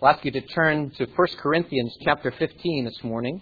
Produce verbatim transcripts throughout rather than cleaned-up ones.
I'll ask you to turn to First Corinthians chapter fifteen this morning.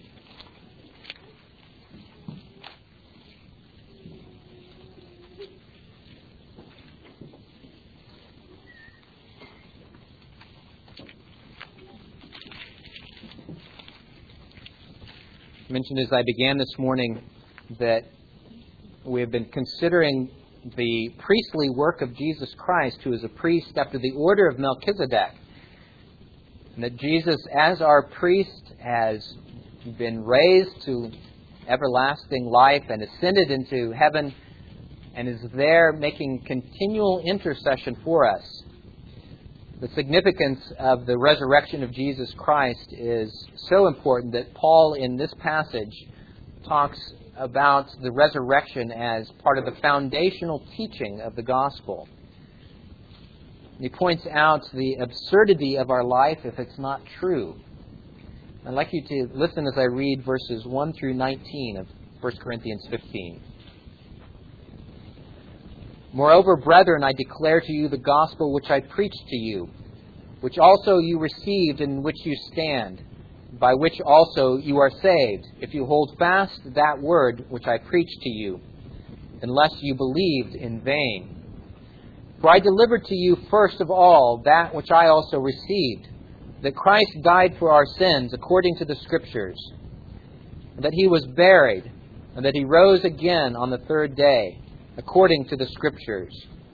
I mentioned as I began this morning that we have been considering the priestly work of Jesus Christ, who is a priest after the order of Melchizedek. And that Jesus, as our priest, has been raised to everlasting life and ascended into heaven and is there making continual intercession for us. The significance of the resurrection of Jesus Christ is so important that Paul, in this passage, talks about the resurrection as part of the foundational teaching of the gospel. He points out the absurdity of our life if it's not true. I'd like you to listen as I read verses one through nineteen of First Corinthians fifteen. Moreover, brethren, I declare to you the gospel which I preached to you, which also you received and in which you stand, by which also you are saved, if you hold fast that word which I preached to you, unless you believed in vain. For I delivered to you first of all that which I also received, that Christ died for our sins according to the Scriptures, and that He was buried, and that He rose again on the third day, according to the Scriptures,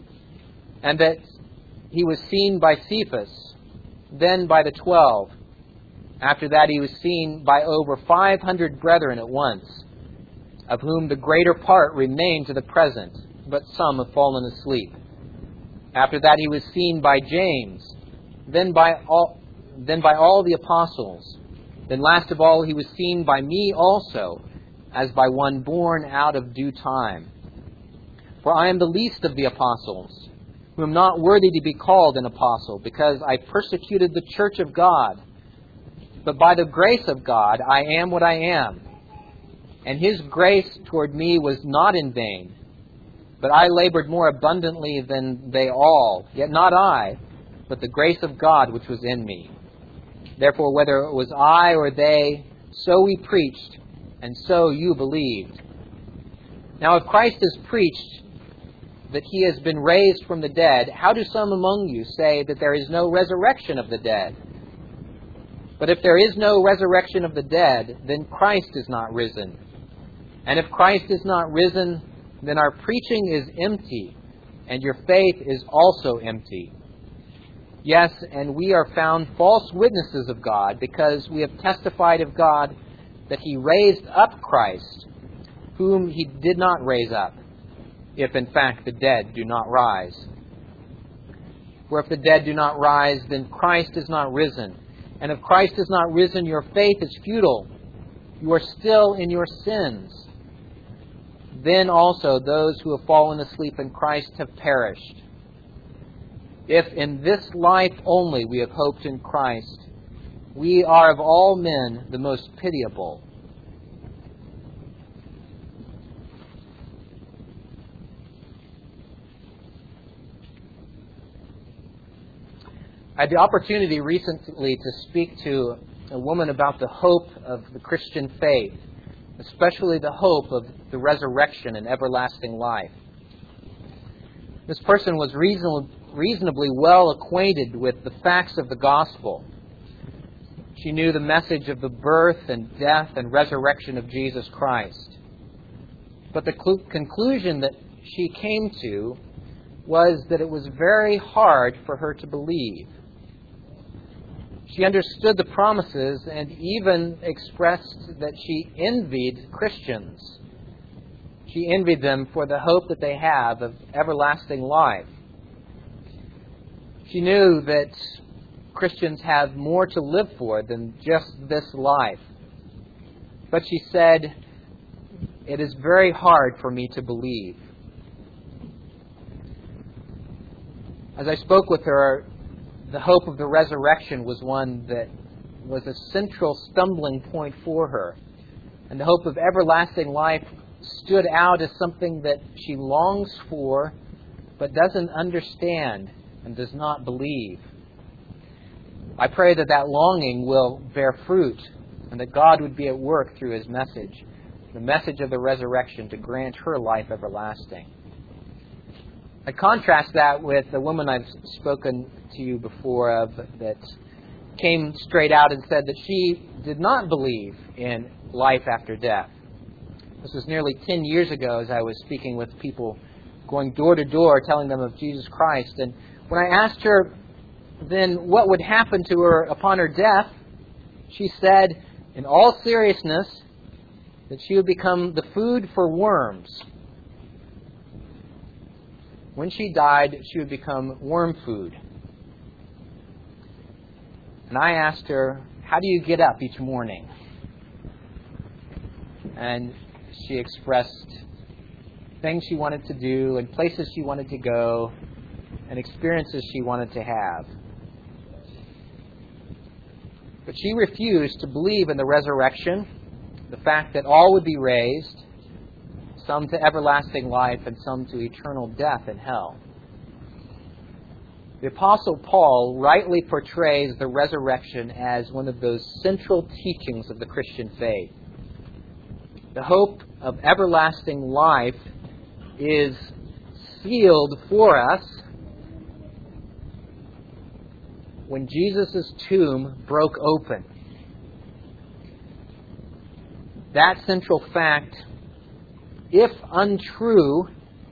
and that He was seen by Cephas, then by the twelve. After that He was seen by over five hundred brethren at once, of whom the greater part remain to the present, but some have fallen asleep. After that He was seen by James, then by all, then by all the apostles. Then last of all He was seen by me also, as by one born out of due time. For I am the least of the apostles, who am not worthy to be called an apostle, because I persecuted the church of God. But by the grace of God I am what I am. And His grace toward me was not in vain. But I labored more abundantly than they all, yet not I, but the grace of God which was in me. Therefore, whether it was I or they, so we preached, and so you believed. Now, if Christ is preached that He has been raised from the dead, how do some among you say that there is no resurrection of the dead? But if there is no resurrection of the dead, then Christ is not risen. And if Christ is not risen, then our preaching is empty, and your faith is also empty. Yes, and we are found false witnesses of God, because we have testified of God that He raised up Christ, whom He did not raise up, if in fact the dead do not rise. For if the dead do not rise, then Christ is not risen. And if Christ is not risen, your faith is futile. You are still in your sins. Then also those who have fallen asleep in Christ have perished. If in this life only we have hoped in Christ, we are of all men the most pitiable. I had the opportunity recently to speak to a woman about the hope of the Christian faith, especially the hope of the resurrection and everlasting life. This person was reasonably, reasonably well acquainted with the facts of the gospel. She knew the message of the birth and death and resurrection of Jesus Christ. But the cl- conclusion that she came to was that it was very hard for her to believe. She understood the promises and even expressed that she envied Christians. She envied them for the hope that they have of everlasting life. She knew that Christians have more to live for than just this life. But she said, "It is very hard for me to believe." As I spoke with her, the hope of the resurrection was one that was a central stumbling point for her. And the hope of everlasting life stood out as something that she longs for, but doesn't understand and does not believe. I pray that that longing will bear fruit and that God would be at work through His message, the message of the resurrection, to grant her life everlasting. I contrast that with the woman I've spoken to you before of that came straight out and said that she did not believe in life after death. This was nearly ten years ago as I was speaking with people, going door to door, telling them of Jesus Christ. And when I asked her then what would happen to her upon her death, she said, in all seriousness, that she would become the food for worms. When she died, she would become worm food. And I asked her, how do you get up each morning? And she expressed things she wanted to do and places she wanted to go and experiences she wanted to have. But she refused to believe in the resurrection, the fact that all would be raised, some to everlasting life and some to eternal death in hell. The Apostle Paul rightly portrays the resurrection as one of those central teachings of the Christian faith. The hope of everlasting life is sealed for us when Jesus' tomb broke open. That central fact, if untrue,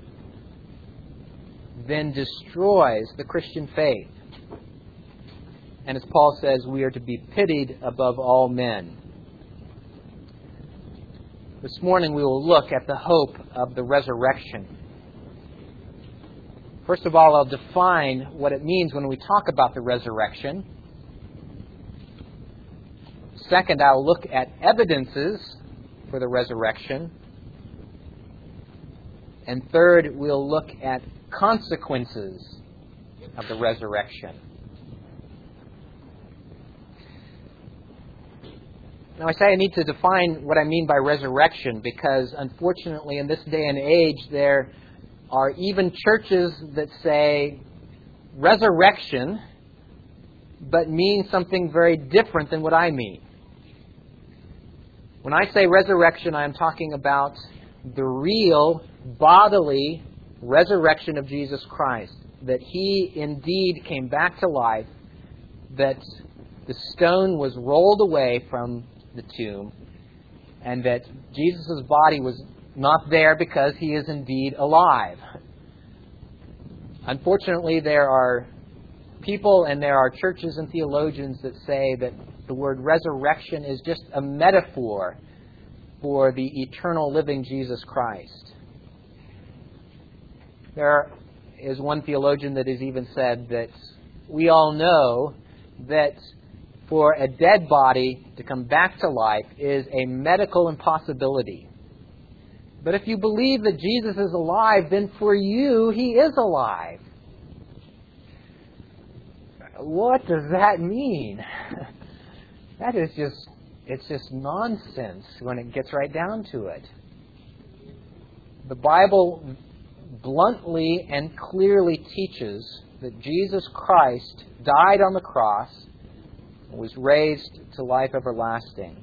then destroys the Christian faith. And as Paul says, we are to be pitied above all men. This morning we will look at the hope of the resurrection. First of all, I'll define what it means when we talk about the resurrection. Second, I'll look at evidences for the resurrection. And third, we'll look at consequences of the resurrection. Now, I say I need to define what I mean by resurrection because, unfortunately, in this day and age, there are even churches that say resurrection, but mean something very different than what I mean. When I say resurrection, I am talking about the real bodily resurrection of Jesus Christ, that He indeed came back to life, that the stone was rolled away from the tomb, and that Jesus' body was not there because He is indeed alive. Unfortunately, there are people and there are churches and theologians that say that the word resurrection is just a metaphor for the eternal living Jesus Christ. There is one theologian that has even said that we all know that for a dead body to come back to life is a medical impossibility. But if you believe that Jesus is alive, then for you, He is alive. What does that mean? That is just, it's just nonsense when it gets right down to it. The Bible bluntly and clearly teaches that Jesus Christ died on the cross and was raised to life everlasting.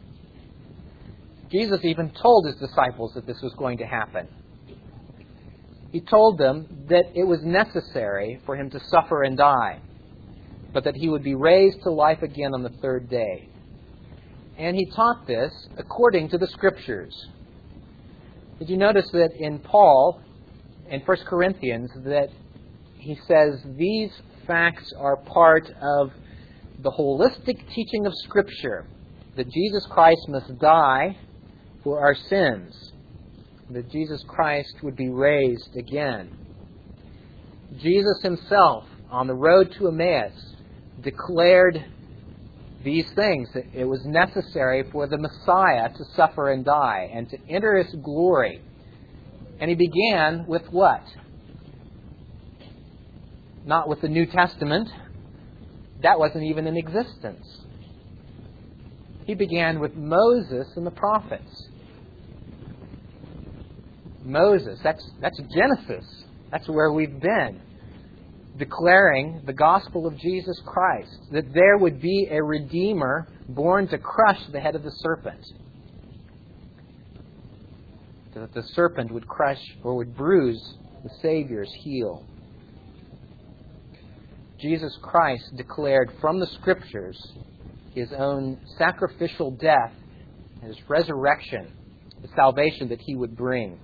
Jesus even told His disciples that this was going to happen. He told them that it was necessary for Him to suffer and die, but that He would be raised to life again on the third day. And He taught this according to the Scriptures. Did you notice that in Paul, in First Corinthians, that he says these facts are part of the holistic teaching of Scripture, that Jesus Christ must die for our sins, that Jesus Christ would be raised again. Jesus Himself, on the road to Emmaus, declared these things, that it was necessary for the Messiah to suffer and die and to enter His glory. And He began with what? Not with the New Testament. That wasn't even in existence. He began with Moses and the prophets. Moses, that's, that's Genesis. That's where we've been. declaring the gospel of Jesus Christ, that there would be a Redeemer born to crush the head of the serpent. That the serpent would crush or would bruise the Savior's heel. Jesus Christ declared from the Scriptures His own sacrificial death and His resurrection, the salvation that He would bring.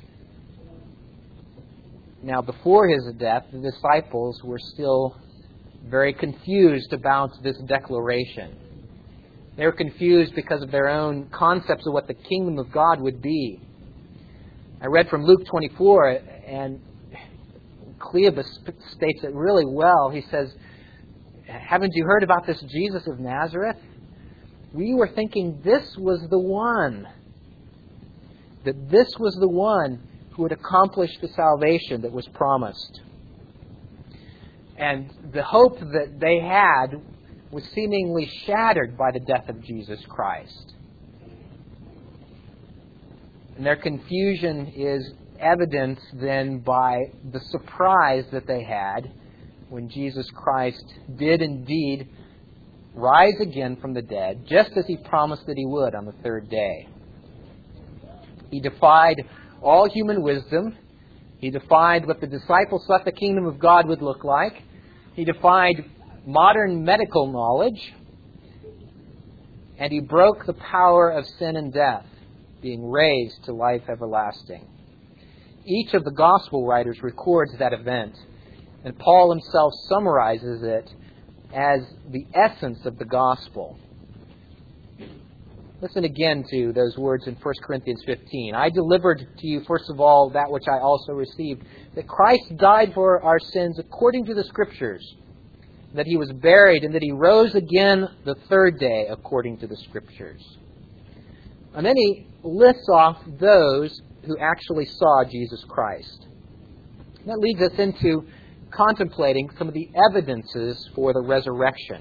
Now, before His death, the disciples were still very confused about this declaration. They were confused because of their own concepts of what the kingdom of God would be. I read from Luke twenty-four, and Cleopas states it really well. He says, "Haven't you heard about this Jesus of Nazareth? We were thinking this was the one, that this was the one who would accomplish the salvation that was promised." And the hope that they had was seemingly shattered by the death of Jesus Christ. And their confusion is evidenced then by the surprise that they had when Jesus Christ did indeed rise again from the dead, just as He promised that He would on the third day. He defied all human wisdom. He defied what the disciples thought the kingdom of God would look like. He defied modern medical knowledge. And He broke the power of sin and death, being raised to life everlasting. Each of the gospel writers records that event, and Paul himself summarizes it as the essence of the gospel. Listen again to those words in First Corinthians fifteen. "I delivered to you, first of all, that which I also received, that Christ died for our sins according to the Scriptures, that He was buried, and that He rose again the third day according to the Scriptures." And then he lists off those who actually saw Jesus Christ. And that leads us into contemplating some of the evidences for the resurrection.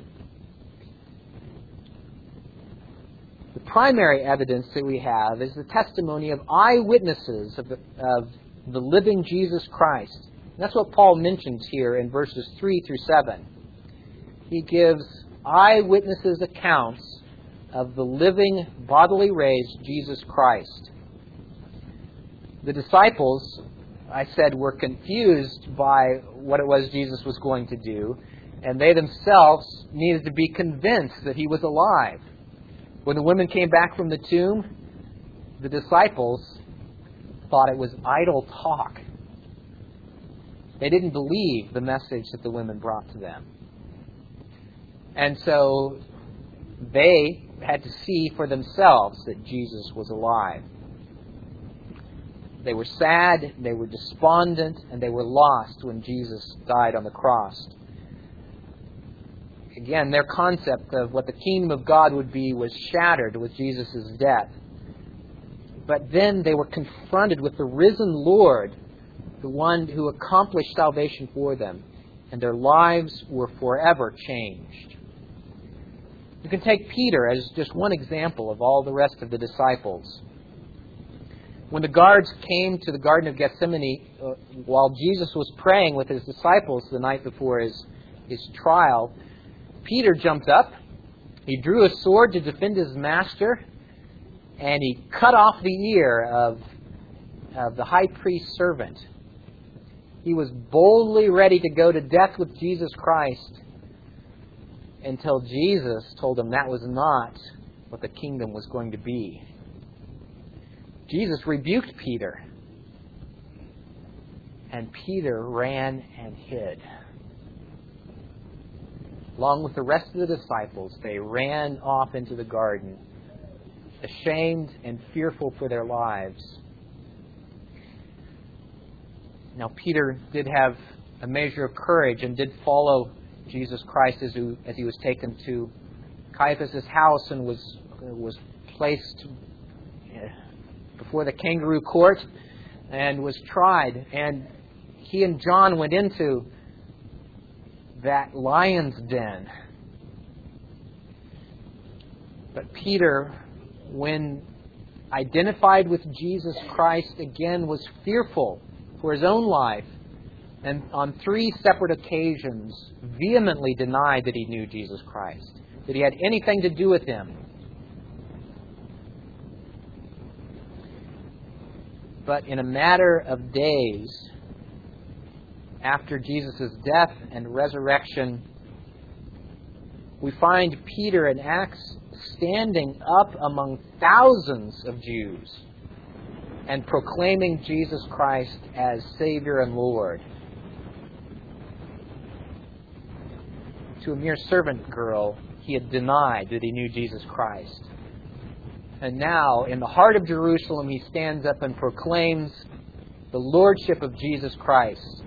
The primary evidence that we have is the testimony of eyewitnesses of the, of the living Jesus Christ. And that's what Paul mentions here in verses three through seven. He gives eyewitnesses' accounts of the living, bodily raised Jesus Christ. The disciples, I said, were confused by what it was Jesus was going to do, and they themselves needed to be convinced that He was alive. When the women came back from the tomb, the disciples thought it was idle talk. They didn't believe the message that the women brought to them. And so they had to see for themselves that Jesus was alive. They were sad, they were despondent, and they were lost when Jesus died on the cross. Again, their concept of what the kingdom of God would be was shattered with Jesus' death. But then they were confronted with the risen Lord, the one who accomplished salvation for them, and their lives were forever changed. You can take Peter as just one example of all the rest of the disciples. When the guards came to the Garden of Gethsemane uh, while Jesus was praying with His disciples the night before his, his trial, Peter jumped up, he drew a sword to defend his master, and he cut off the ear of, of the high priest's servant. He was boldly ready to go to death with Jesus Christ until Jesus told him that was not what the kingdom was going to be. Jesus rebuked Peter, and Peter ran and hid. Along with the rest of the disciples, they ran off into the garden, ashamed and fearful for their lives. Now, Peter did have a measure of courage and did follow Jesus Christ as he, as he was taken to Caiaphas' house and was, was placed before the kangaroo court and was tried. And he and John went into that lion's den. But Peter, when identified with Jesus Christ again, was fearful for his own life and on three separate occasions vehemently denied that he knew Jesus Christ, that he had anything to do with him. But in a matter of days, after Jesus' death and resurrection, we find Peter in Acts standing up among thousands of Jews and proclaiming Jesus Christ as Savior and Lord. To a mere servant girl, he had denied that he knew Jesus Christ. And now, in the heart of Jerusalem, he stands up and proclaims the Lordship of Jesus Christ.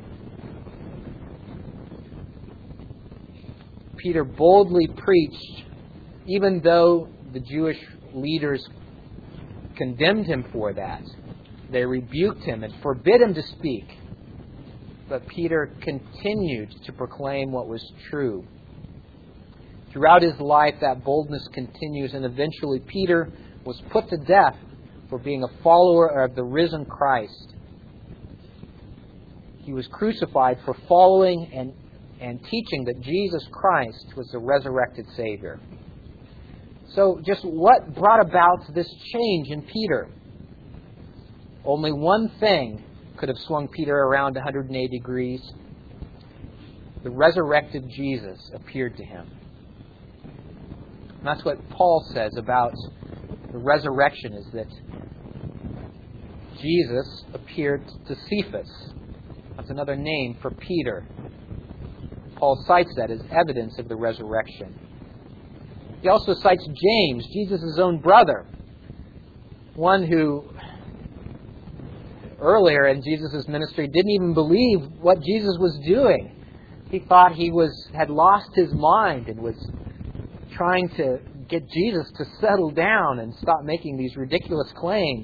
Peter boldly preached, even though the Jewish leaders condemned him for that. They rebuked him and forbid him to speak. But Peter continued to proclaim what was true. Throughout his life, that boldness continues, and eventually Peter was put to death for being a follower of the risen Christ. He was crucified for following and, and teaching that Jesus Christ was the resurrected Savior. So just what brought about this change in Peter? Only one thing could have swung Peter around one hundred eighty degrees. The resurrected Jesus appeared to him. And that's what Paul says about the resurrection, is that Jesus appeared to Cephas. That's another name for Peter. Paul cites that as evidence of the resurrection. He also cites James, Jesus' own brother, one who earlier in Jesus' ministry didn't even believe what Jesus was doing. He thought he was had lost his mind and was trying to get Jesus to settle down and stop making these ridiculous claims.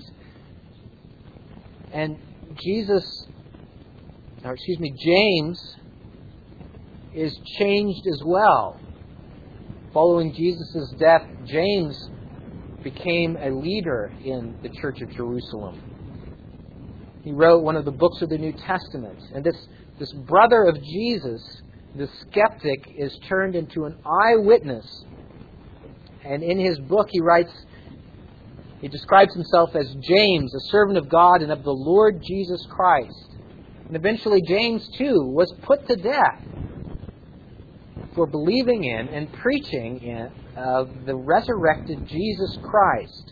And Jesus, or excuse me, James is changed as well. Following Jesus' death, James became a leader in the Church of Jerusalem. He wrote one of the books of the New Testament. And this, this brother of Jesus, the skeptic, is turned into an eyewitness. And in his book he writes, he describes himself as James, a servant of God and of the Lord Jesus Christ. And eventually James too was put to death for believing in and preaching in of the resurrected Jesus Christ.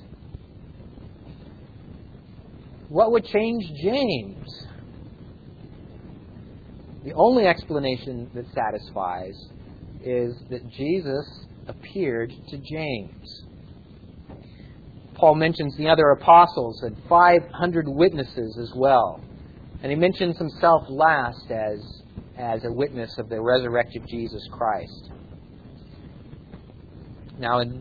What would change James? The only explanation that satisfies is that Jesus appeared to James. Paul mentions the other apostles and five hundred witnesses as well. And he mentions himself last as, as a witness of the resurrected Jesus Christ. Now, in,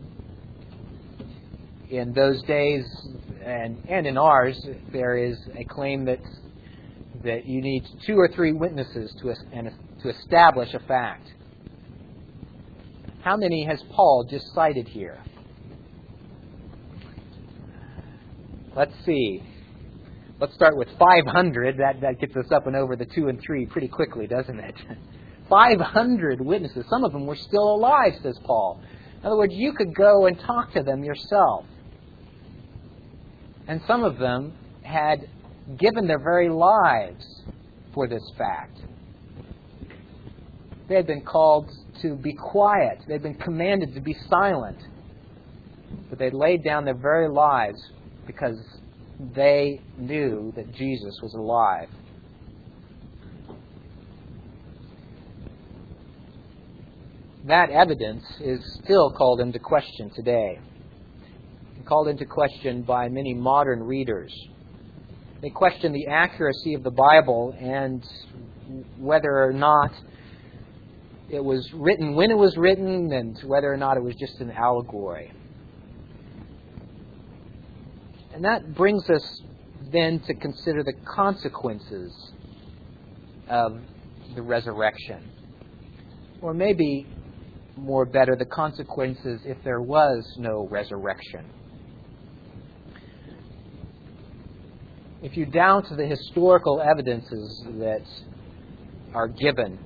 in those days, and, and in ours, there is a claim that that you need two or three witnesses to, and, to establish a fact. How many has Paul just cited here? Let's see. Let's start with five hundred. That, that gets us up and over the two and three pretty quickly, doesn't it? five hundred witnesses. Some of them were still alive, says Paul. In other words, you could go and talk to them yourself. And some of them had given their very lives for this fact. They had been called to be quiet. They had been commanded to be silent. But they laid down their very lives because they knew that Jesus was alive. That evidence is still called into question today. Called into question by many modern readers. They question the accuracy of the Bible and whether or not it was written when it was written and whether or not it was just an allegory. And that brings us then to consider the consequences of the resurrection. Or maybe, more better, the consequences if there was no resurrection. If you doubt the historical evidences that are given.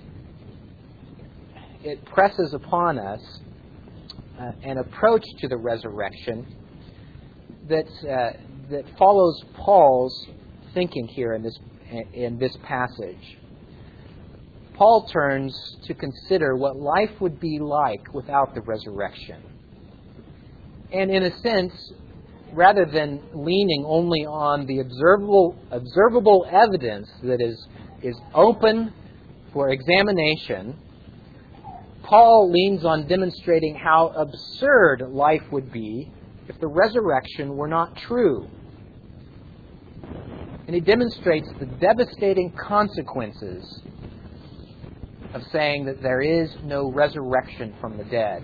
It presses upon us uh, an approach to the resurrection that uh, that follows Paul's thinking here in this in this passage. Paul turns to consider what life would be like without the resurrection. And in a sense, rather than leaning only on the observable observable evidence that is is open for examination, Paul leans on demonstrating how absurd life would be if the resurrection were not true. And he demonstrates the devastating consequences of saying that there is no resurrection from the dead.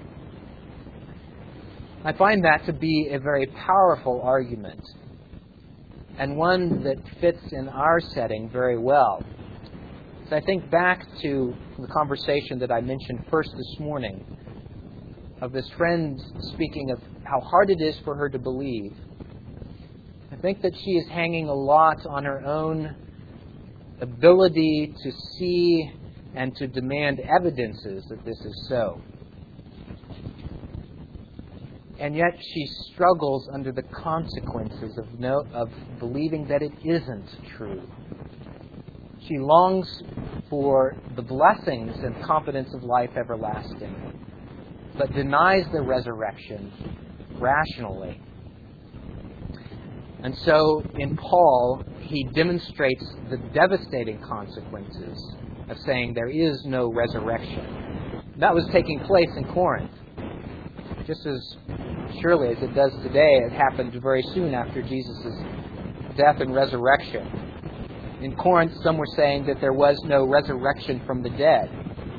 I find that to be a very powerful argument, and one that fits in our setting very well. As I think back to the conversation that I mentioned first this morning, of this friend speaking of how hard it is for her to believe, I think that she is hanging a lot on her own ability to see and to demand evidences that this is so. And yet she struggles under the consequences of no, of believing that it isn't true. She longs for the blessings and confidence of life everlasting, but denies the resurrection rationally. And so in Paul, he demonstrates the devastating consequences of saying there is no resurrection. That was taking place in Corinth. Just as surely as it does today, it happened very soon after Jesus' death and resurrection. In Corinth, some were saying that there was no resurrection from the dead.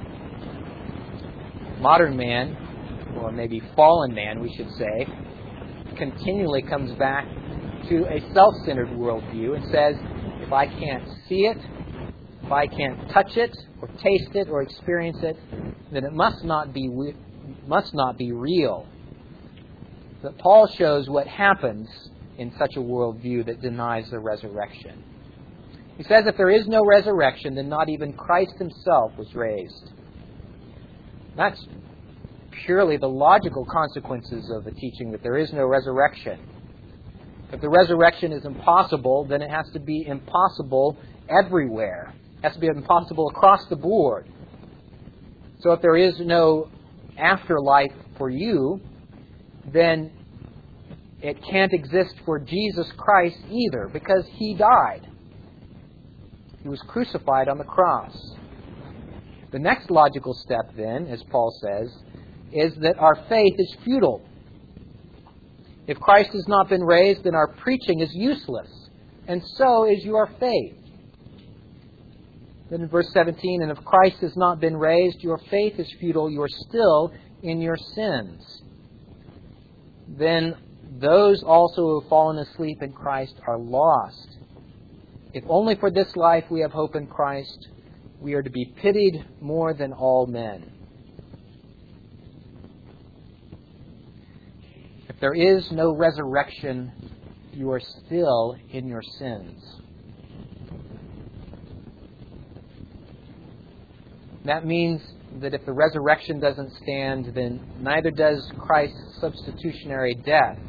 Modern man, or maybe fallen man, we should say, continually comes back to a self-centered worldview and says, if I can't see it, if I can't touch it, or taste it, or experience it, then it must not be must not be real. But Paul shows what happens in such a worldview that denies the resurrection. He says if there is no resurrection, then not even Christ himself was raised. That's purely the logical consequences of the teaching that there is no resurrection. If the resurrection is impossible, then it has to be impossible everywhere. It has to be impossible across the board. So if there is no afterlife for you, then it can't exist for Jesus Christ either, because He died. He was crucified on the cross. The next logical step then, as Paul says, is that our faith is futile. If Christ has not been raised, then our preaching is useless, and so is your faith. Then in verse seventeen, and if Christ has not been raised, your faith is futile, you are still in your sins. Then those also who have fallen asleep in Christ are lost. If only for this life we have hope in Christ, we are to be pitied more than all men. If there is no resurrection, you are still in your sins. That means that if the resurrection doesn't stand, then neither does Christ's substitutionary death.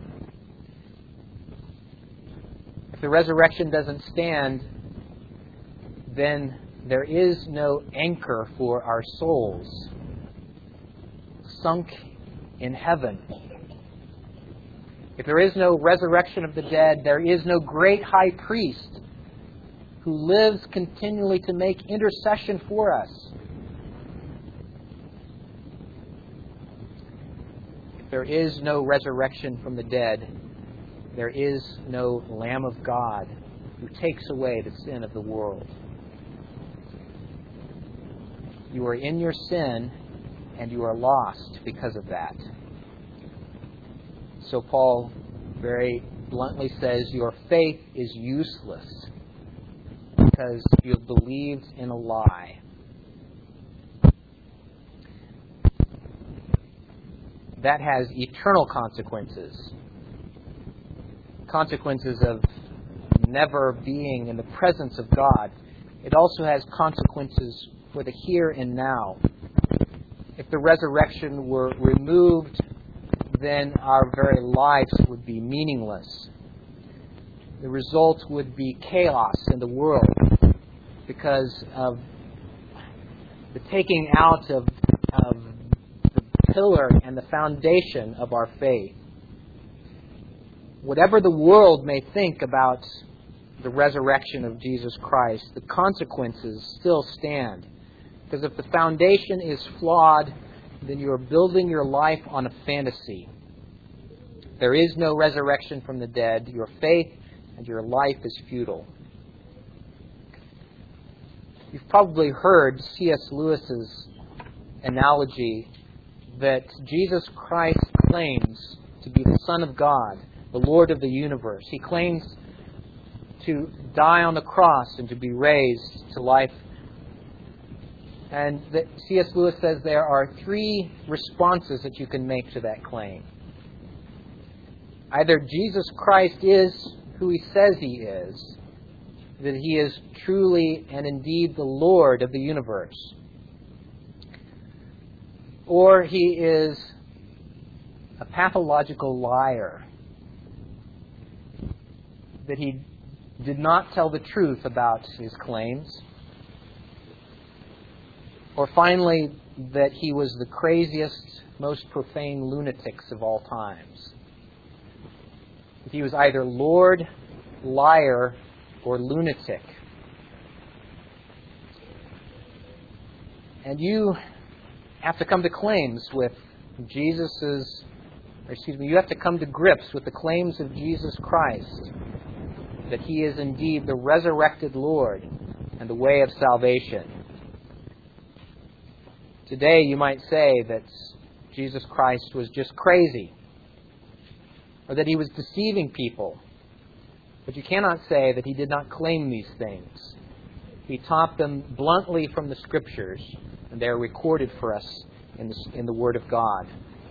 If the resurrection doesn't stand, then there is no anchor for our souls, sunk in heaven. If there is no resurrection of the dead, there is no great high priest who lives continually to make intercession for us. If there is no resurrection from the dead, there is no Lamb of God who takes away the sin of the world. You are in your sin, and you are lost because of that. So Paul very bluntly says, your faith is useless because you have believed in a lie. That has eternal consequences. Consequences of never being in the presence of God it also has consequences for the here and now. If the resurrection were removed, then our very lives would be meaningless. The result would be chaos in the world because of the taking out of, of the pillar and the foundation of our faith. Whatever the world may think about the resurrection of Jesus Christ, the consequences still stand. Because if the foundation is flawed, then you are building your life on a fantasy. There is no resurrection from the dead. Your faith and your life is futile. You've probably heard C S Lewis's analogy that Jesus Christ claims to be the Son of God, the Lord of the universe. He claims to die on the cross and to be raised to life. And that C S Lewis says there are three responses that you can make to that claim. Either Jesus Christ is who He says He is, that He is truly and indeed the Lord of the universe, or He is a pathological liar, that He did not tell the truth about His claims, or finally, that He was the craziest, most profane lunatics of all times. That He was either Lord, liar, or lunatic. And you have to come to claims with Jesus's, or excuse me, you have to come to grips with the claims of Jesus Christ, that He is indeed the resurrected Lord and the way of salvation. Today you might say that Jesus Christ was just crazy, or that He was deceiving people. But you cannot say that He did not claim these things. He taught them bluntly from the Scriptures, and they are recorded for us in the, in the Word of God.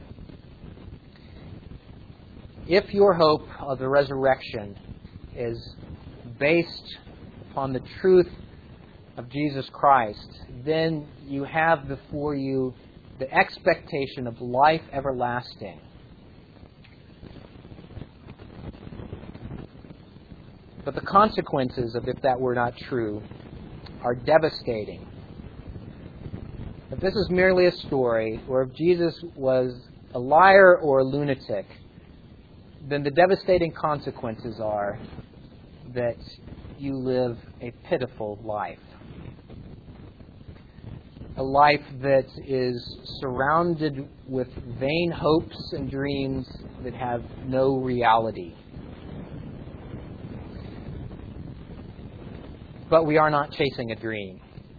If your hope of the resurrection is based upon the truth of Jesus Christ, then you have before you the expectation of life everlasting. But the consequences of if that were not true are devastating. If this is merely a story, or if Jesus was a liar or a lunatic, then the devastating consequences are that you live a pitiful life. A life that is surrounded with vain hopes and dreams that have no reality. But we are not chasing a dream.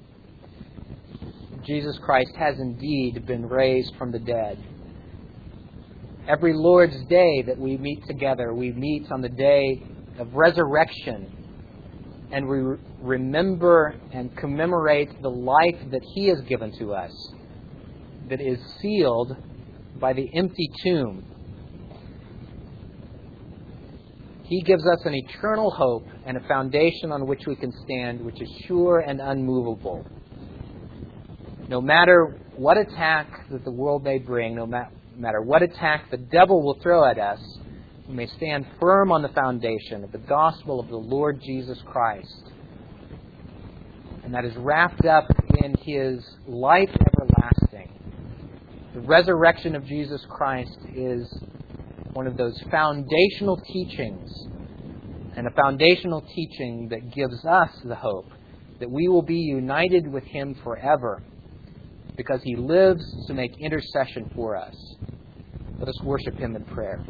Jesus Christ has indeed been raised from the dead. Every Lord's Day that we meet together, we meet on the day of resurrection, and we remember and commemorate the life that He has given to us, that is sealed by the empty tomb. He gives us an eternal hope and a foundation on which we can stand, which is sure and unmovable. No matter what attack that the world may bring, no matter what attack the devil will throw at us, we may stand firm on the foundation of the gospel of the Lord Jesus Christ. And that is wrapped up in His life everlasting. The resurrection of Jesus Christ is one of those foundational teachings, and a foundational teaching that gives us the hope that we will be united with Him forever, because He lives to make intercession for us. Let us worship Him in prayer.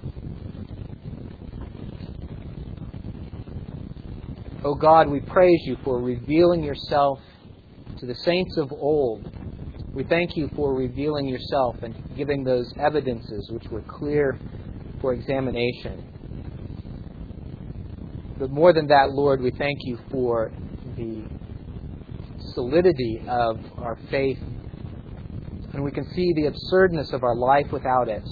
O God, we praise You for revealing Yourself to the saints of old. We thank You for revealing Yourself and giving those evidences which were clear for examination. But more than that, Lord, we thank You for the solidity of our faith, and we can see the absurdness of our life without it.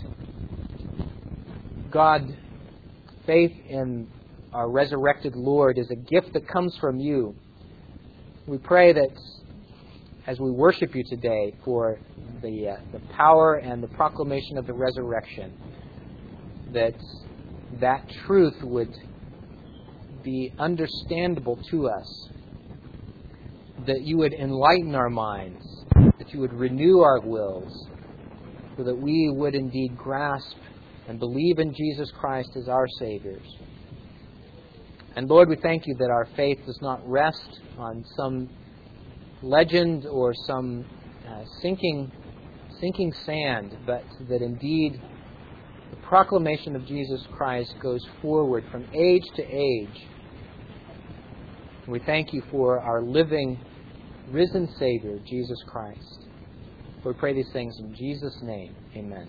God, faith in our resurrected Lord is a gift that comes from You, We pray that as we worship you today for the, uh, the power and the proclamation of the resurrection, that that truth would be understandable to us, that you would enlighten our minds, that you would renew our wills, so that we would indeed grasp and believe in Jesus Christ as our Savior. And Lord, we thank you that our faith does not rest on some legend or some uh, sinking, sinking sand, but that indeed the proclamation of Jesus Christ goes forward from age to age. We thank you for our living, risen Savior, Jesus Christ. We pray these things in Jesus' name. Amen.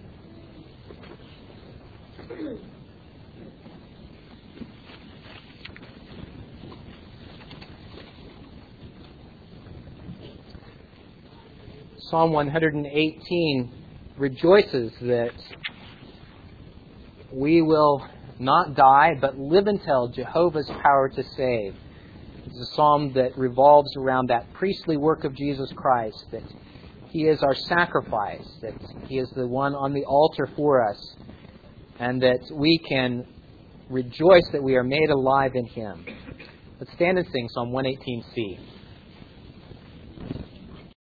Psalm one eighteen rejoices that we will not die, but live and tell Jehovah's power to save. It's a psalm that revolves around that priestly work of Jesus Christ, that He is our sacrifice, that He is the one on the altar for us, and that we can rejoice that we are made alive in Him. Let's stand and sing Psalm one eighteen C.